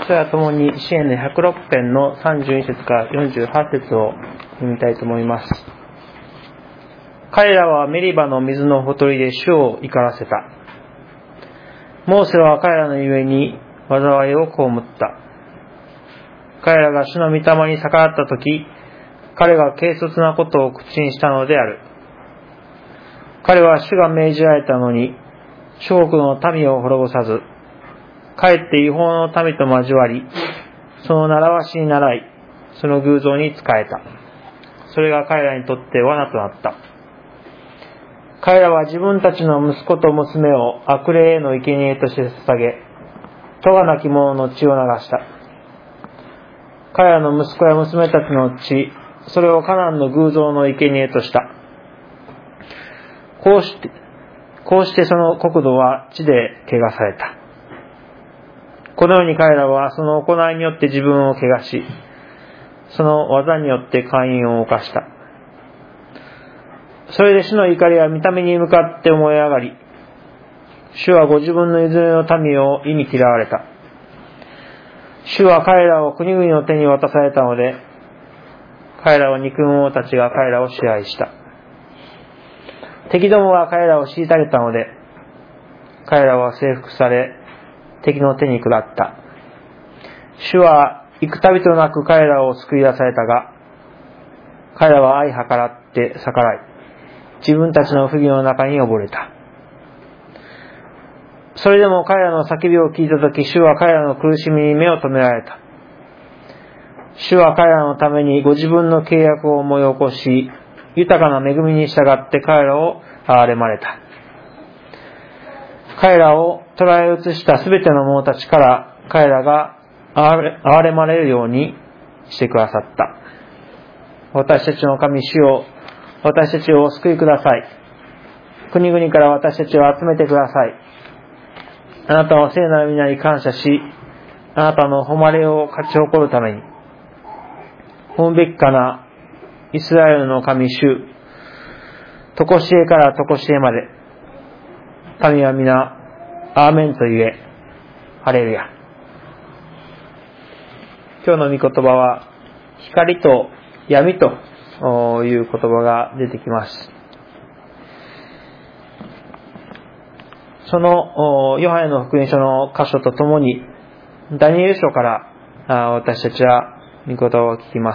それはともに詩篇の106編の32節から48節を読みたいと思います。彼らはメリバの水のほとりで主を怒らせた。モーセは彼らのゆえに災いを被った。彼らが主の御霊に逆らったとき、彼が軽率なことを口にしたのである。彼は主が命じられたのに、諸国の民を滅ぼさず、かえって違法の民と交わり、その習わしに倣い、その偶像に仕えた。それが彼らにとって罠となった。彼らは自分たちの息子と娘を悪霊への生贄として捧げ、咎なき者の血を流した。彼らの息子や娘たちの血、それをカナンの偶像の生贄とした。こうしてその国土は地で汚された。このように彼らはその行いによって自分を汚し、その技によって姦淫を犯した。それで主の怒りは見た目に向かって燃え上がり、主はご自分のいずれの民を忌み嫌われた。主は彼らを国々の手に渡されたので、彼らは憎む者たちが彼らを支配した。敵どもは彼らを虐げたので、彼らは征服され、敵の手に下った。主は幾度となく彼らを救い出されたが、彼らは相計らって逆らい、自分たちの不義の中に溺れた。それでも彼らの叫びを聞いたとき、主は彼らの苦しみに目を留められた。主は彼らのためにご自分の契約を思い起こし、豊かな恵みに従って彼らを憐れまれた。彼らを捕らえ移したすべての者たちから彼らが憐れまれるようにしてくださった。私たちの神主よ、私たちをお救いください。国々から私たちを集めてください。あなたの聖なる皆に感謝し、あなたの誉れを勝ち誇るために、褒めべきかなイスラエルの神主、とこしえからとこしえまで、神は皆アーメンと言え、ハレルヤ。今日の御言葉は光と闇という言葉が出てきます。そのヨハネの福音書の箇所とともにダニエル書から私たちは御言葉を聞きます。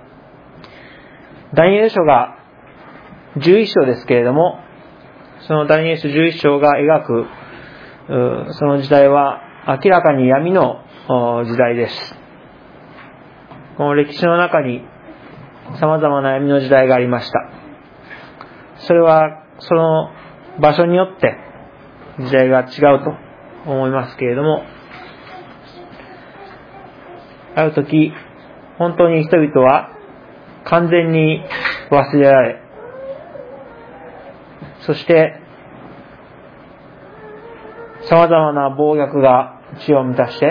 ダニエル書が11章ですけれども、そのダニエル書11章が描くその時代は明らかに闇の時代です。この歴史の中に様々な闇の時代がありました。それはその場所によって時代が違うと思いますけれども、ある時本当に人々は完全に忘れられ、そして様々な暴虐が地を満たして、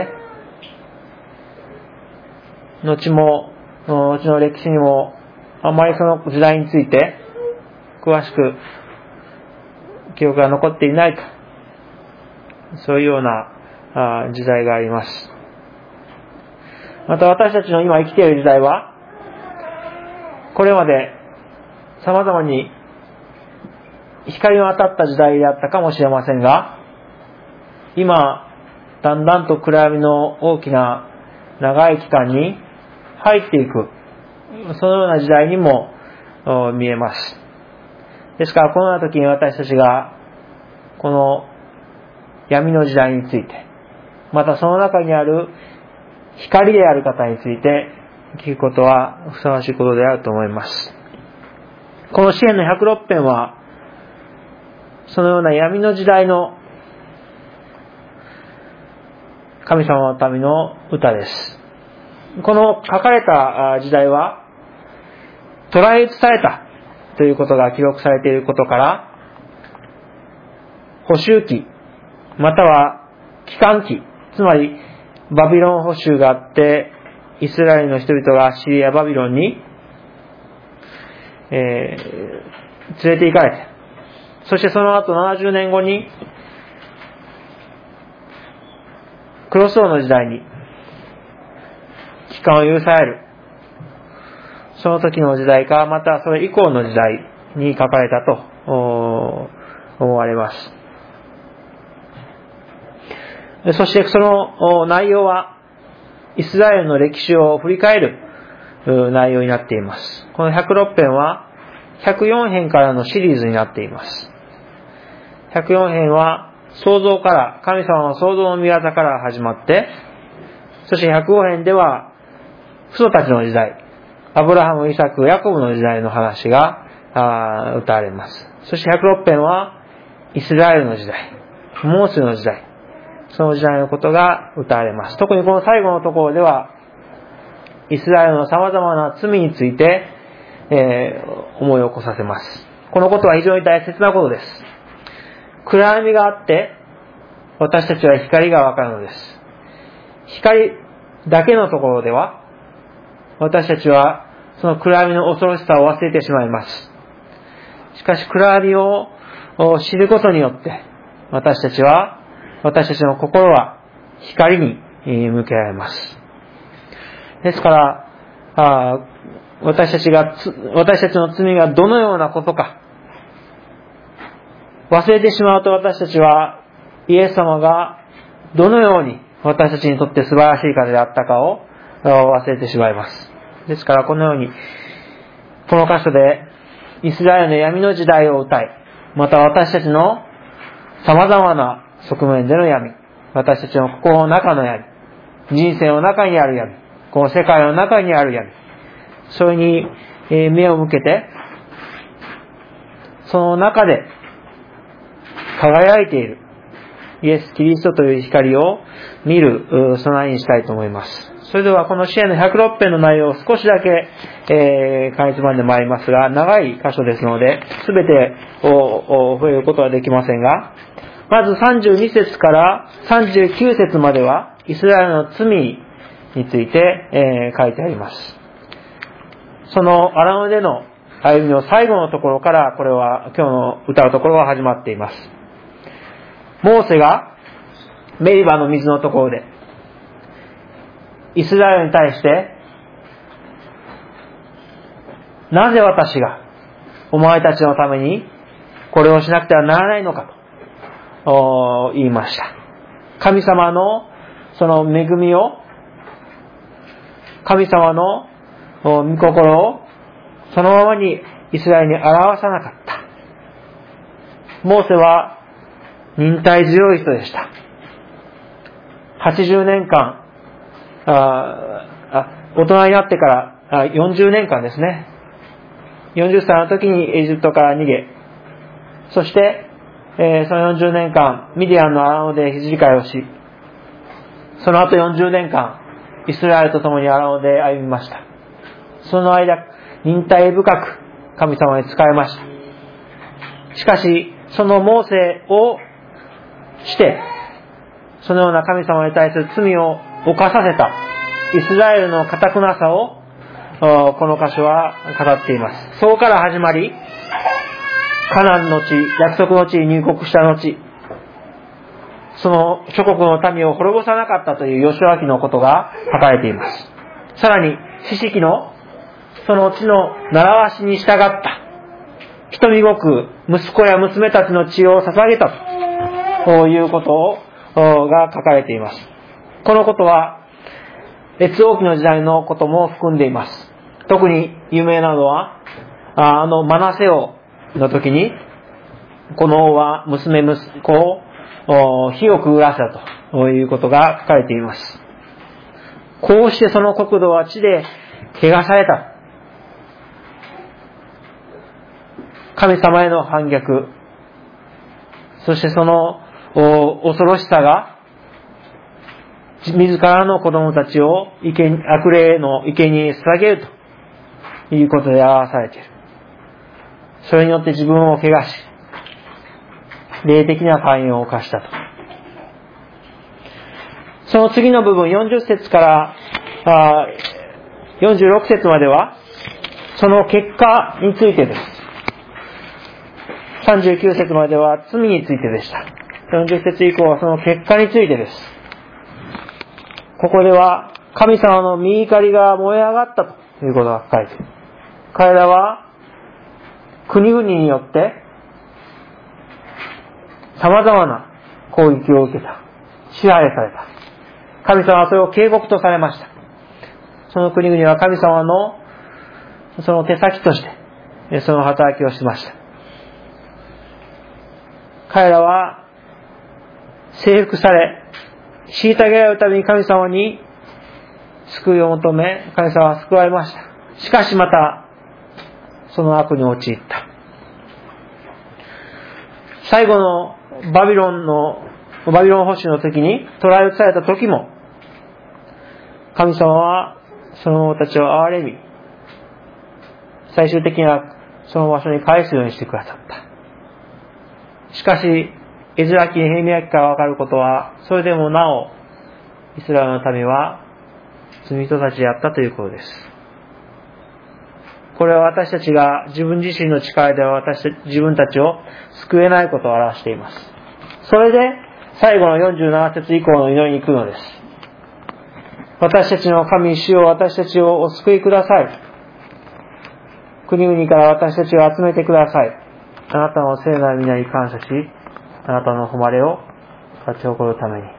後の歴史にもあまりその時代について詳しく記憶が残っていないと、そういうような時代があります。また私たちの今生きている時代は、これまで様々に光の当たった時代であったかもしれませんが、今だんだんと暗闇の大きな長い期間に入っていく、そのような時代にも見えます。ですからこのような時に私たちがこの闇の時代について、またその中にある光である方について聞くことはふさわしいことであると思います。この詩篇の106編はそのような闇の時代の神様の民の歌です。この書かれた時代は捕らえ移されたということが記録されていることから、捕囚期または帰還期、つまりバビロン捕囚があって、イスラエルの人々がシリア・バビロンに、連れて行かれて、そしてその後70年後にクロス王の時代に間を許される、その時の時代か、またそれ以降の時代に書かれたと思われます。そしてその内容はイスラエルの歴史を振り返る内容になっています。この106編は104編からのシリーズになっています。104編は創造から、神様の創造の御業から始まって、そして105編では父祖たちの時代、アブラハム、イサク、ヤコブの時代の話が歌われます。そして106編はイスラエルの時代、モーセの時代、その時代のことが歌われます。特にこの最後のところでは、イスラエルの様々な罪について、思い起こさせます。このことは非常に大切なことです。暗闇があって、私たちは光がわかるのです。光だけのところでは、私たちはその暗闇の恐ろしさを忘れてしまいます。しかし暗闇を知ることによって、私たちの心は光に向けられます。ですから、私たちの罪がどのようなことか、忘れてしまうと、私たちはイエス様がどのように私たちにとって素晴らしい方であったかを忘れてしまいます。ですからこのように、この箇所でイスラエルの闇の時代を歌い、また私たちの様々な側面での闇、私たちの心の中の闇、人生の中にある闇、この世界の中にある闇、それに目を向けて、その中で輝いているイエス・キリストという光を見る備えにしたいと思います。それではこの詩篇の106編の内容を少しだけ、かいつまんでまいりますが、長い箇所ですので全てを触れることはできませんが、まず32節から39節まではイスラエルの罪について、書いてあります。その荒野での歩みの最後のところから、これは今日の歌うところは始まっています。モーセがメリバの水のところでイスラエルに対して、なぜ私がお前たちのためにこれをしなくてはならないのかと言いました。神様のその恵みを、神様の御心をそのままにイスラエルに表さなかった。モーセは忍耐強い人でした。80年間、大人になってから40年間ですね。40歳の時にエジプトから逃げ、そして、その40年間ミディアンの荒野で羊飼いをし、その後40年間イスラエルと共に荒野で歩みました。その間忍耐深く神様に仕えました。しかしそのモーセをして、そのような神様に対する罪を犯させたイスラエルの堅くなさをこの箇所は語っています。そこから始まり、カナンの地、約束の地に入国した後、その諸国の民を滅ぼさなかったというヨシュア記のことが書かれています。さらに四式のその地の習わしに従った人ごく息子や娘たちの血を捧げたということが書かれています。このことは列王記の時代のことも含んでいます。特に有名なのはマナセ王の時に、この王は娘息子を火をくぐらせたということが書かれています。こうしてその国土は地で汚された。神様への反逆、そしてその恐ろしさが自らの子供たちを悪霊の生贄に捧げるということで表されている。それによって自分を汚し、霊的な罪を犯したと。その次の部分、40節から46節まではその結果についてです。39節までは罪についてでした。40節以降はその結果についてです。ここでは神様の御怒りが燃え上がったということが書かれている。彼らは国々によって様々な攻撃を受けた。支配された。神様はそれを警告とされました。その国々は神様のその手先としてその働きをしました。彼らは征服され、虐げられるために神様に救いを求め、神様は救われました。しかしまたその悪に陥った。最後のバビロン保守の時に捕らえ移された時も、神様はその者たちを憐れみ、最終的にはその場所に返すようにしてくださった。しかしエズラ記、ネヘミヤ記から分かることは、それでもなおイスラエルの民は罪人たちであったということです。これは私たちが自分自身の力では自分たちを救えないことを表しています。それで最後の47節以降の祈りに来るのです。私たちの神主よ、私たちをお救いください。国々から私たちを集めてください。あなたの聖なる皆に感謝し、あなたの誉れを勝ち誇るために。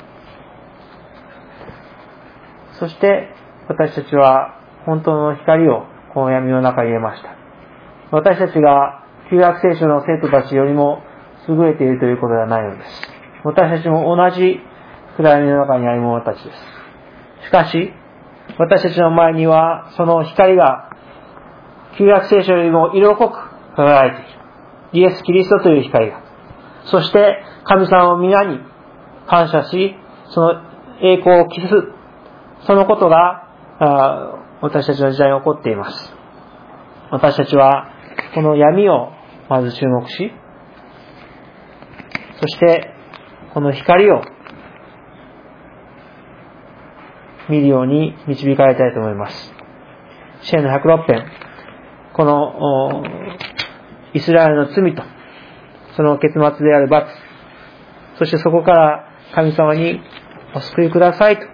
そして私たちは本当の光をこの闇の中に入れました。私たちが旧約聖書の生徒たちよりも優れているということではないのです。私たちも同じ暗闇の中にある者たちです。しかし私たちの前にはその光が旧約聖書よりも色濃く輝いている。イエス・キリストという光が。そして神様の皆に感謝し、その栄光を期す、そのことが私たちの時代に起こっています。私たちはこの闇をまず注目し、そしてこの光を見るように導かれたいと思います。詩篇の106編、このイスラエルの罪とその結末である罰、そしてそこから神様にお救いくださいと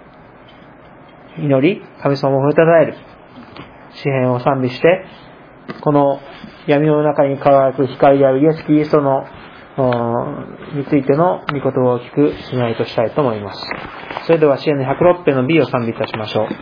祈り、神様を褒めたたえる詩篇を賛美して、この闇の中に輝く光であるイエス・キリストのについての御言葉を聞く祈りとしたいと思います。それでは詩篇の106編の B を賛美いたしましょう。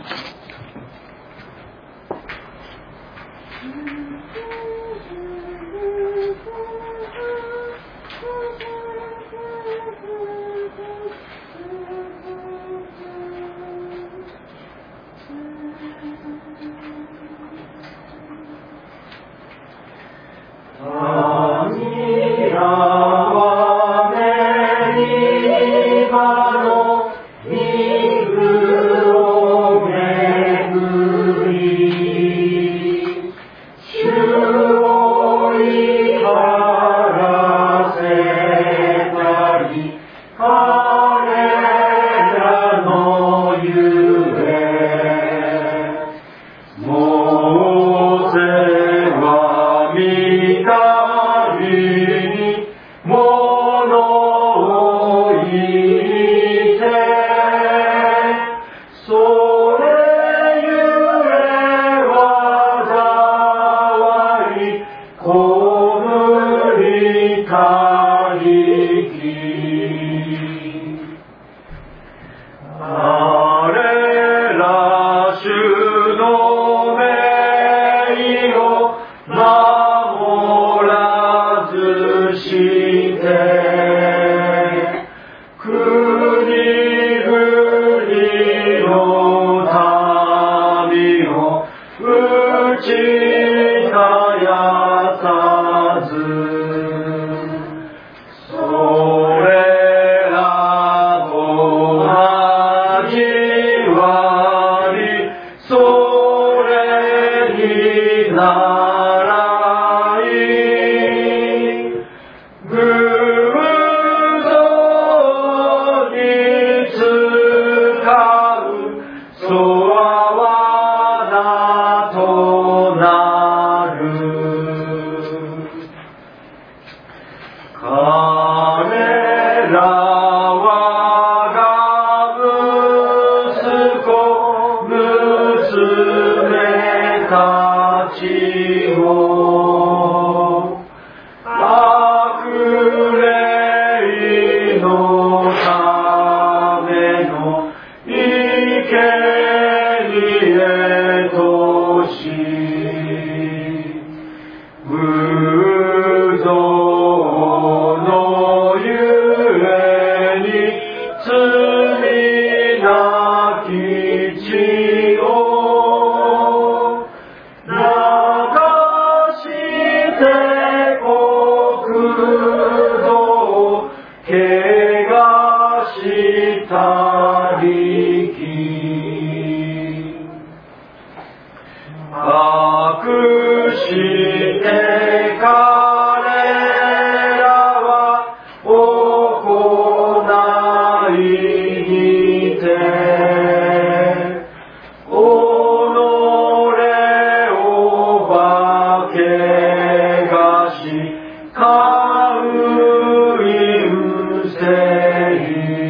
彼らはラブスコたちを悪霊のための生贄とし、無造のゆえに罪なき血を流して国土汚したりき、悪して彼らは行いにて、己を化けがし姦淫せい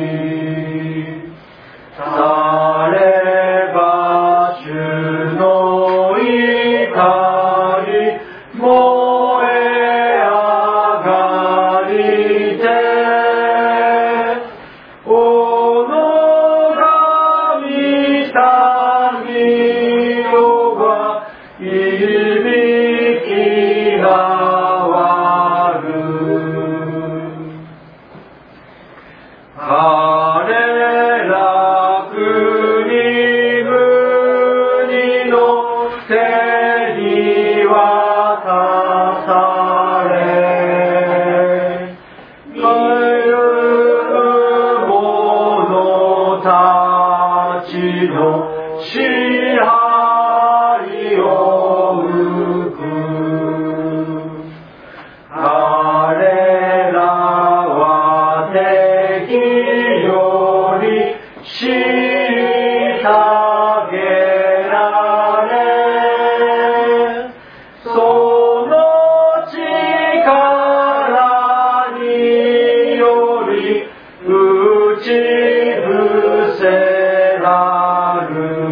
されば主の怒り燃え上がりて、おのが御民よがいびきがわる。彼ら国々の手に渡され、帰る者たちの支配を受く。彼らは敵より虐げられ、その力により打ち伏せらる。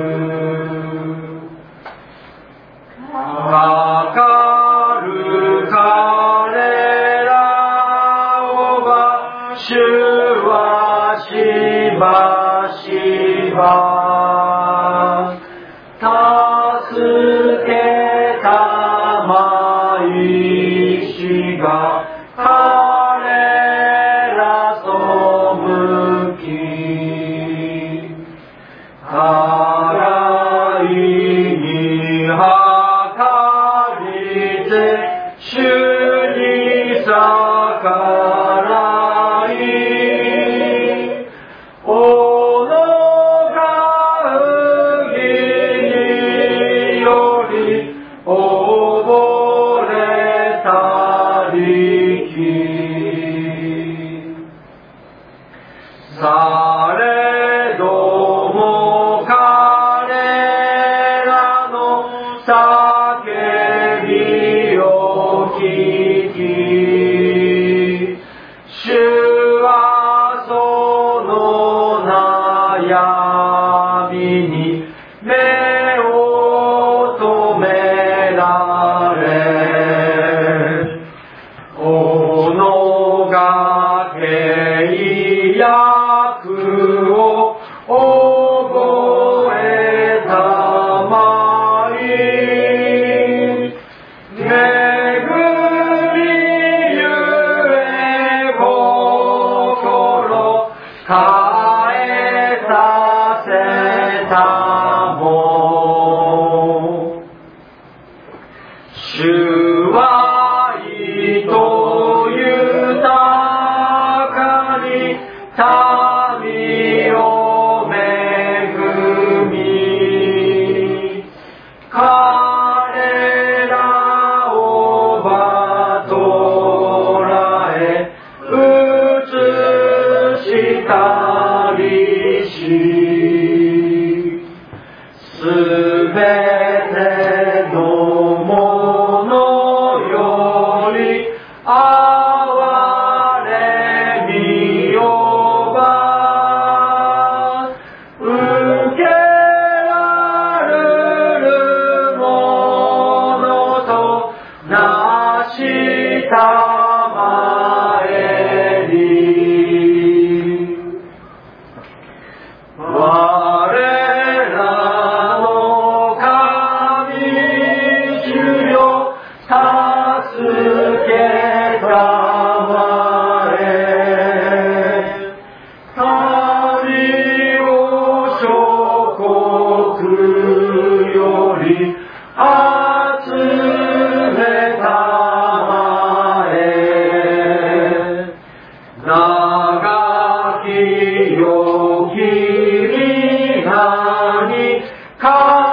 かかる彼らをば主はしばしば助けたまいしが、彼ら背き払いに計りて主に逆らい、おのが義により溺れたりき、されども彼らの叫びを聞き、主はその悩みに目を留められ、おのが契約を覚えたまい、恵みゆえ心変えさせたも、主は愛と豊かに民を恵み、彼らをばとらえ移したりし、すべてのものより憐れみをば受けらる長きよき皆に